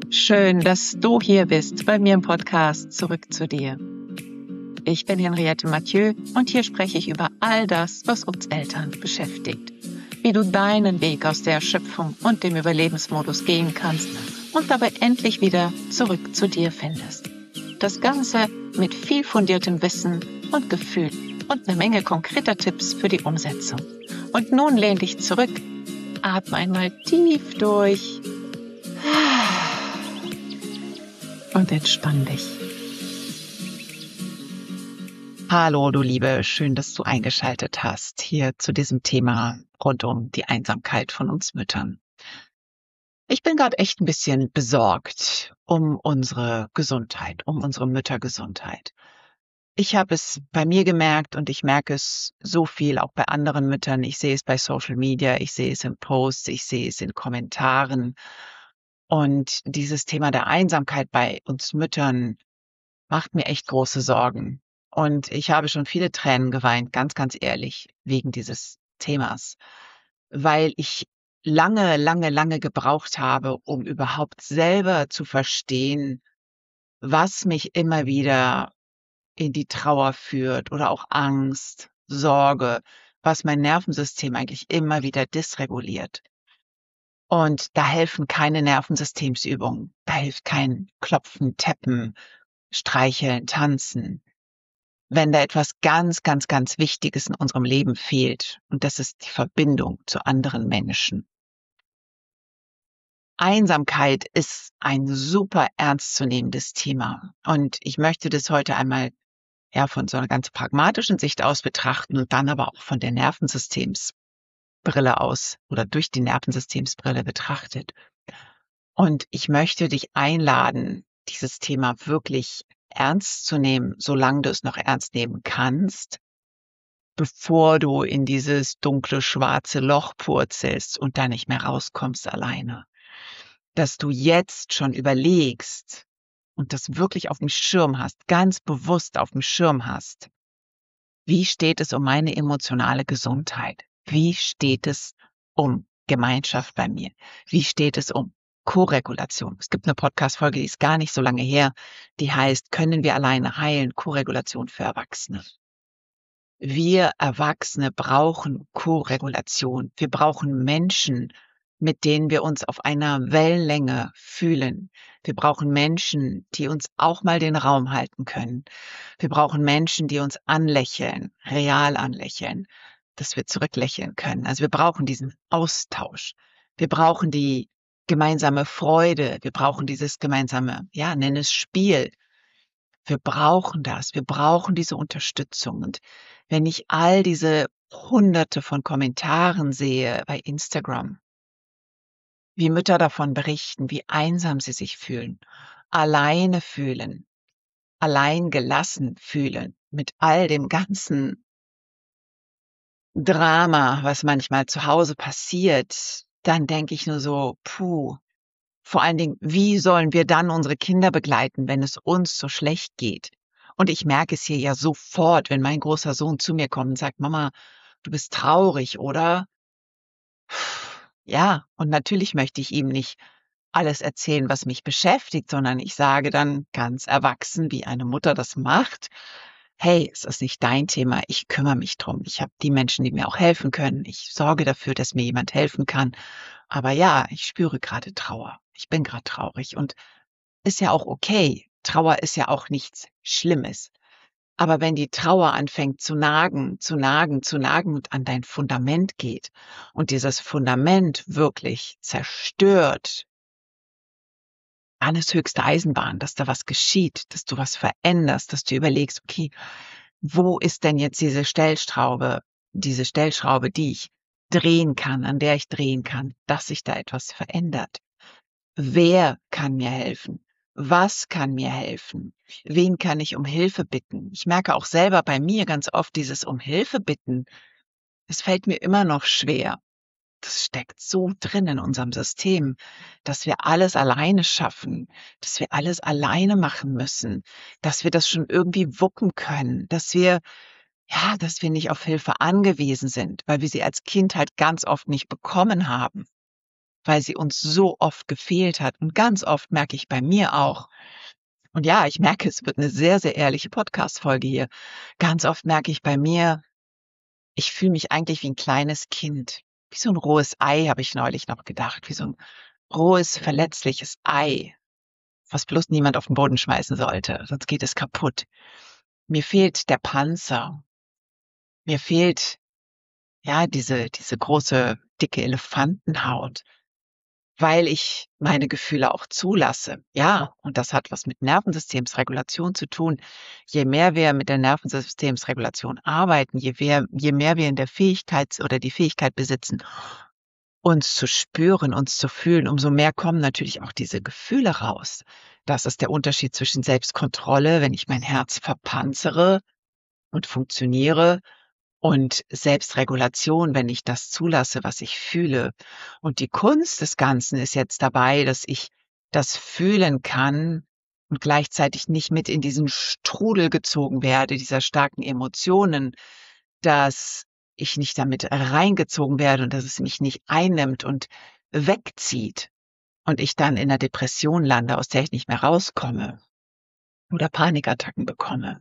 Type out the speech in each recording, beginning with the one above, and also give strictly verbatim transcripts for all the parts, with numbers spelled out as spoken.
Schön, dass du hier bist bei mir im Podcast Zurück zu dir. Ich bin Henriette Mathieu und hier spreche ich über all das, was uns Eltern beschäftigt. Wie du deinen Weg aus der Erschöpfung und dem Überlebensmodus gehen kannst und dabei endlich wieder zurück zu dir findest. Das Ganze mit viel fundiertem Wissen und Gefühl und einer Menge konkreter Tipps für die Umsetzung. Und nun lehn dich zurück, atme einmal tief durch und entspann dich. Hallo, du Liebe, schön, dass du eingeschaltet hast hier zu diesem Thema rund um die Einsamkeit von uns Müttern. Ich bin gerade echt ein bisschen besorgt um unsere Gesundheit, um unsere Müttergesundheit. Ich habe es bei mir gemerkt und ich merke es so viel auch bei anderen Müttern. Ich sehe es bei Social Media, ich sehe es in Posts, ich sehe es in Kommentaren. Und dieses Thema der Einsamkeit bei uns Müttern macht mir echt große Sorgen. Und ich habe schon viele Tränen geweint, ganz, ganz ehrlich, wegen dieses Themas, weil ich lange, lange, lange gebraucht habe, um überhaupt selber zu verstehen, was mich immer wieder in die Trauer führt oder auch Angst, Sorge, was mein Nervensystem eigentlich immer wieder dysreguliert. Und da helfen keine Nervensystemsübungen, da hilft kein Klopfen, Tappen, Streicheln, Tanzen. Wenn da etwas ganz, ganz, ganz Wichtiges in unserem Leben fehlt, und das ist die Verbindung zu anderen Menschen. Einsamkeit ist ein super ernstzunehmendes Thema und ich möchte das heute einmal ja von so einer ganz pragmatischen Sicht aus betrachten und dann aber auch von der Nervensystemsbrille aus oder durch die Nervensystemsbrille betrachtet. Und ich möchte dich einladen, dieses Thema wirklich ernst zu nehmen, solange du es noch ernst nehmen kannst, bevor du in dieses dunkle, schwarze Loch purzelst und da nicht mehr rauskommst alleine. Dass du jetzt schon überlegst und das wirklich auf dem Schirm hast, ganz bewusst auf dem Schirm hast. Wie steht es um meine emotionale Gesundheit? Wie steht es um Gemeinschaft bei mir? Wie steht es um Koregulation? Es gibt eine Podcast-Folge, die ist gar nicht so lange her, die heißt, können wir alleine heilen? Koregulation für Erwachsene. Wir Erwachsene brauchen Koregulation. Wir brauchen Menschen, mit denen wir uns auf einer Wellenlänge fühlen. Wir brauchen Menschen, die uns auch mal den Raum halten können. Wir brauchen Menschen, die uns anlächeln, real anlächeln, dass wir zurücklächeln können. Also wir brauchen diesen Austausch. Wir brauchen die gemeinsame Freude. Wir brauchen dieses gemeinsame, ja, nenn es Spiel. Wir brauchen das. Wir brauchen diese Unterstützung. Und wenn ich all diese Hunderte von Kommentaren sehe bei Instagram, wie Mütter davon berichten, wie einsam sie sich fühlen, alleine fühlen, allein gelassen fühlen, mit all dem ganzen Drama, was manchmal zu Hause passiert, dann denke ich nur so, puh, vor allen Dingen, wie sollen wir dann unsere Kinder begleiten, wenn es uns so schlecht geht? Und ich merke es hier ja sofort, wenn mein großer Sohn zu mir kommt und sagt, Mama, du bist traurig, oder? Ja, und natürlich möchte ich ihm nicht alles erzählen, was mich beschäftigt, sondern ich sage dann ganz erwachsen, wie eine Mutter das macht, hey, es ist nicht dein Thema, ich kümmere mich drum. Ich habe die Menschen, die mir auch helfen können. Ich sorge dafür, dass mir jemand helfen kann. Aber ja, ich spüre gerade Trauer. Ich bin gerade traurig und ist ja auch okay. Trauer ist ja auch nichts Schlimmes. Aber wenn die Trauer anfängt zu nagen, zu nagen, zu nagen und an dein Fundament geht und dieses Fundament wirklich zerstört, dann ist höchste Eisenbahn, dass da was geschieht, dass du was veränderst, dass du überlegst, okay, wo ist denn jetzt diese Stellschraube, diese Stellschraube, die ich drehen kann, an der ich drehen kann, dass sich da etwas verändert? Wer kann mir helfen? Was kann mir helfen? Wen kann ich um Hilfe bitten? Ich merke auch selber bei mir ganz oft dieses um Hilfe bitten. Es fällt mir immer noch schwer. Das steckt so drin in unserem System, dass wir alles alleine schaffen, dass wir alles alleine machen müssen, dass wir das schon irgendwie wuppen können, dass wir, ja, dass wir nicht auf Hilfe angewiesen sind, weil wir sie als Kind halt ganz oft nicht bekommen haben. weil sie uns so oft gefehlt hat. Und ganz oft merke ich bei mir auch, und ja, ich merke, es wird eine sehr, sehr ehrliche Podcast-Folge hier. Ganz oft merke ich bei mir, ich fühle mich eigentlich wie ein kleines Kind. Wie so ein rohes Ei, habe ich neulich noch gedacht, wie so ein rohes, verletzliches Ei, was bloß niemand auf den Boden schmeißen sollte, sonst geht es kaputt. Mir fehlt der Panzer. Mir fehlt, ja, diese diese große, dicke Elefantenhaut, weil ich meine Gefühle auch zulasse. Ja, und das hat was mit Nervensystemsregulation zu tun. Je mehr wir mit der Nervensystemsregulation arbeiten, je wer je mehr wir in der Fähigkeit oder die Fähigkeit besitzen, uns zu spüren, uns zu fühlen, umso mehr kommen natürlich auch diese Gefühle raus. Das ist der Unterschied zwischen Selbstkontrolle, wenn ich mein Herz verpanzere und funktioniere, und Selbstregulation, wenn ich das zulasse, was ich fühle. Und die Kunst des Ganzen ist jetzt dabei, dass ich das fühlen kann und gleichzeitig nicht mit in diesen Strudel gezogen werde, dieser starken Emotionen, dass ich nicht damit reingezogen werde und dass es mich nicht einnimmt und wegzieht und ich dann in 'ner Depression lande, aus der ich nicht mehr rauskomme oder Panikattacken bekomme.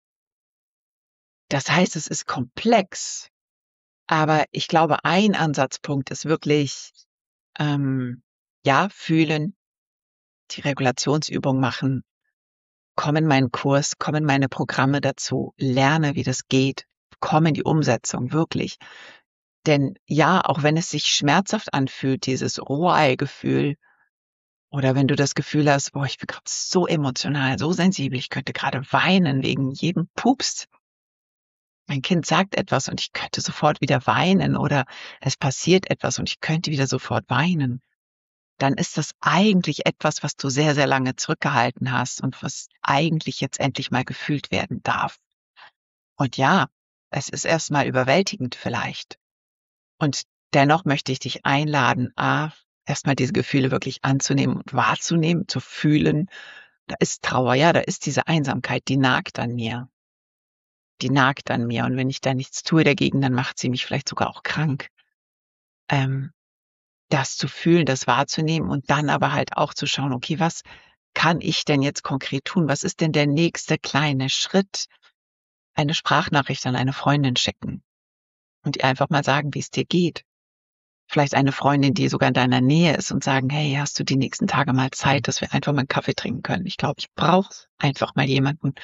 Das heißt, es ist komplex. Aber ich glaube, ein Ansatzpunkt ist wirklich, ähm, ja, fühlen, die Regulationsübung machen, komm in meinen Kurs, komm in meine Programme dazu, lerne, wie das geht, komm in die Umsetzung, wirklich. Denn ja, auch wenn es sich schmerzhaft anfühlt, dieses Rohei-Gefühl, oder wenn du das Gefühl hast: „Boah, ich bin grad so emotional, so sensibel, ich könnte gerade weinen wegen jedem Pups." Mein Kind sagt etwas und ich könnte sofort wieder weinen, oder es passiert etwas und ich könnte wieder sofort weinen. Dann ist das eigentlich etwas, was du sehr, sehr lange zurückgehalten hast und was eigentlich jetzt endlich mal gefühlt werden darf. Und ja, es ist erst mal überwältigend vielleicht. Und dennoch möchte ich dich einladen, A, erst mal diese Gefühle wirklich anzunehmen und wahrzunehmen, zu fühlen. Da ist Trauer, ja, da ist diese Einsamkeit, die nagt an mir. Die nagt an mir, und wenn ich da nichts tue dagegen, dann macht sie mich vielleicht sogar auch krank. Ähm, Das zu fühlen, das wahrzunehmen und dann aber halt auch zu schauen: „Okay, was kann ich denn jetzt konkret tun? Was ist denn der nächste kleine Schritt?" Eine Sprachnachricht an eine Freundin schicken und ihr einfach mal sagen, wie es dir geht. Vielleicht eine Freundin, die sogar in deiner Nähe ist, und sagen: „Hey, hast du die nächsten Tage mal Zeit, dass wir einfach mal 'n Kaffee trinken können? Ich glaube, ich brauche einfach mal jemanden,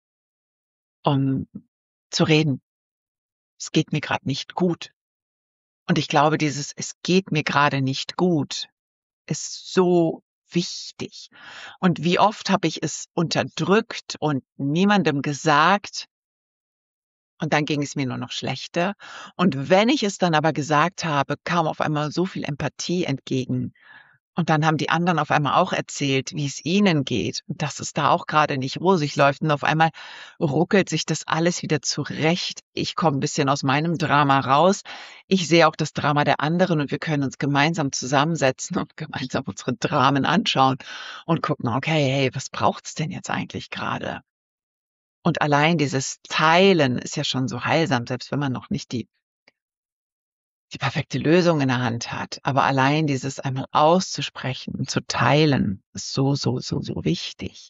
um zu reden. Es geht mir grad nicht gut." Und ich glaube, dieses „Es geht mir grade nicht gut" ist so wichtig. Und wie oft habe ich es unterdrückt und niemandem gesagt, und dann ging es mir nur noch schlechter. Und wenn ich es dann aber gesagt habe, kam auf einmal so viel Empathie entgegen. Und dann haben die anderen auf einmal auch erzählt, wie es ihnen geht und dass es da auch gerade nicht rosig läuft. Und auf einmal ruckelt sich das alles wieder zurecht. Ich komme ein bisschen aus meinem Drama raus. Ich sehe auch das Drama der anderen, und wir können uns gemeinsam zusammensetzen und gemeinsam unsere Dramen anschauen und gucken: „Okay, hey, was braucht's denn jetzt eigentlich gerade?" Und allein dieses Teilen ist ja schon so heilsam, selbst wenn man noch nicht die die perfekte Lösung in der Hand hat. Aber allein dieses einmal auszusprechen und zu teilen ist so, so, so, so wichtig.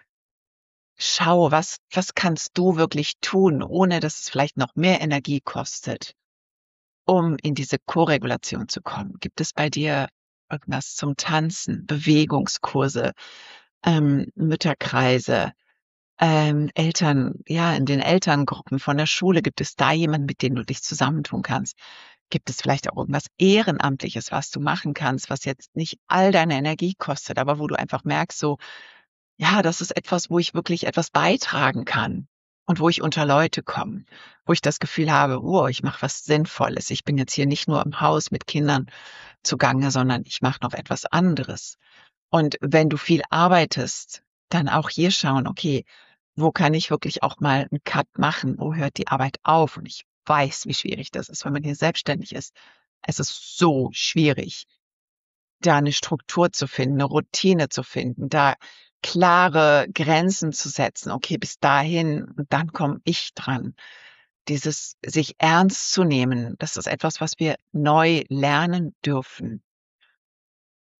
Schau, was was kannst du wirklich tun, ohne dass es vielleicht noch mehr Energie kostet, um in diese Koregulation zu kommen? Gibt es bei dir irgendwas zum Tanzen, Bewegungskurse, ähm, Mütterkreise, ähm, Eltern, ja, in den Elterngruppen von der Schule, gibt es da jemanden, mit dem du dich zusammentun kannst? Gibt es vielleicht auch irgendwas Ehrenamtliches, was du machen kannst, was jetzt nicht all deine Energie kostet, aber wo du einfach merkst, so, ja, das ist etwas, wo ich wirklich etwas beitragen kann und wo ich unter Leute komme, wo ich das Gefühl habe: „Oh, ich mache was Sinnvolles. Ich bin jetzt hier nicht nur im Haus mit Kindern zugange, sondern ich mache noch etwas anderes." Und wenn du viel arbeitest, dann auch hier schauen: „Okay, wo kann ich wirklich auch mal 'n Cut machen? Wo hört die Arbeit auf?" Und ich weiß, wie schwierig das ist, wenn man hier selbstständig ist. Es ist so schwierig, da 'ne Struktur zu finden, 'ne Routine zu finden, da klare Grenzen zu setzen. Okay, bis dahin und dann komme ich dran. Dieses sich ernst zu nehmen, das ist etwas, was wir neu lernen dürfen.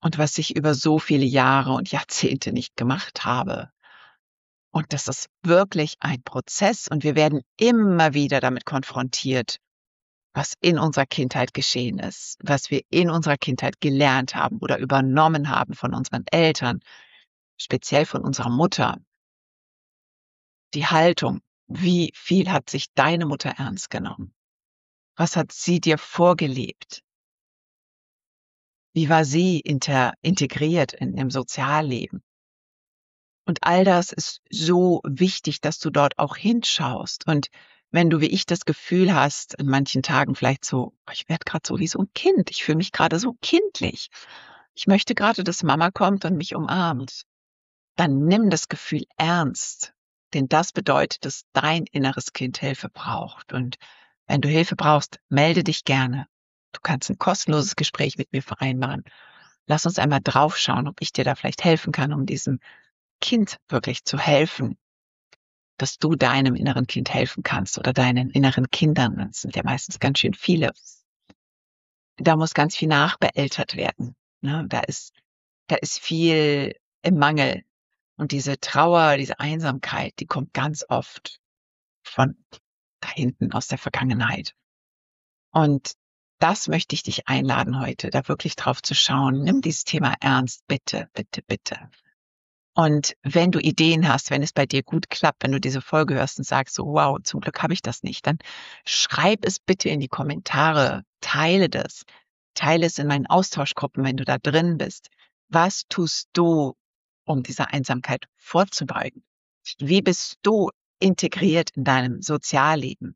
und was ich über so viele Jahre und Jahrzehnte nicht gemacht habe. Und das ist wirklich ein Prozess und wir werden immer wieder damit konfrontiert, was in unserer Kindheit geschehen ist, was wir in unserer Kindheit gelernt haben oder übernommen haben von unseren Eltern, speziell von unserer Mutter. Die Haltung, wie viel hat sich deine Mutter ernst genommen? Was hat sie dir vorgelebt? Wie war sie inter, integriert in im Sozialleben? Und all das ist so wichtig, dass du dort auch hinschaust. Und wenn du wie ich das Gefühl hast, in manchen Tagen vielleicht so, "Oh, ich werde gerade so wie so ein Kind, ich fühle mich gerade so kindlich. Ich möchte gerade, dass Mama kommt und mich umarmt." Dann nimm das Gefühl ernst, denn das bedeutet, dass dein inneres Kind Hilfe braucht. Und wenn du Hilfe brauchst, melde dich gerne. Du kannst ein kostenloses Gespräch mit mir vereinbaren. Lass uns einmal draufschauen, ob ich dir da vielleicht helfen kann, um diesem Kind wirklich zu helfen, dass du deinem inneren Kind helfen kannst oder deinen inneren Kindern. Das sind ja meistens ganz schön viele. Da muss ganz viel nachbeeltert werden. Ne? Da ist, da ist viel im Mangel. Und diese Trauer, diese Einsamkeit, die kommt ganz oft von da hinten aus der Vergangenheit. Und das möchte ich dich einladen heute, da wirklich drauf zu schauen. Nimm dieses Thema ernst, bitte, bitte, bitte. Und wenn du Ideen hast, wenn es bei dir gut klappt, wenn du diese Folge hörst und sagst so, wow, zum Glück habe ich das nicht, dann schreib es bitte in die Kommentare, teile das, teile es in meinen Austauschgruppen, wenn du da drin bist. Was tust du, um dieser Einsamkeit vorzubeugen? Wie bist du integriert in deinem Sozialleben?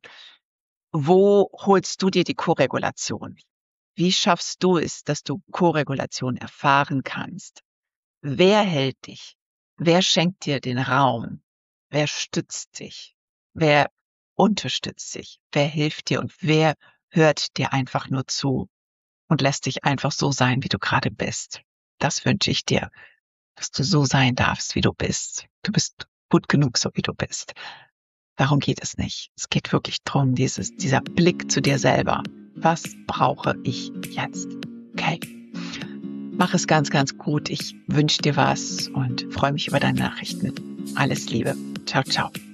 Wo holst du dir die Koregulation? Wie schaffst du es, dass du Koregulation erfahren kannst? Wer hält dich? Wer schenkt dir den Raum? Wer stützt dich? Wer unterstützt dich? Wer hilft dir und wer hört dir einfach nur zu und lässt dich einfach so sein, wie du gerade bist? Das wünsche ich dir, dass du so sein darfst, wie du bist. Du bist gut genug, so wie du bist. Darum geht es nicht. Es geht wirklich darum, dieses, dieser Blick zu dir selber. Was brauche ich jetzt? Okay. Mach es ganz, ganz gut. Ich wünsche dir was und freue mich über deine Nachrichten. Alles Liebe. Ciao, ciao.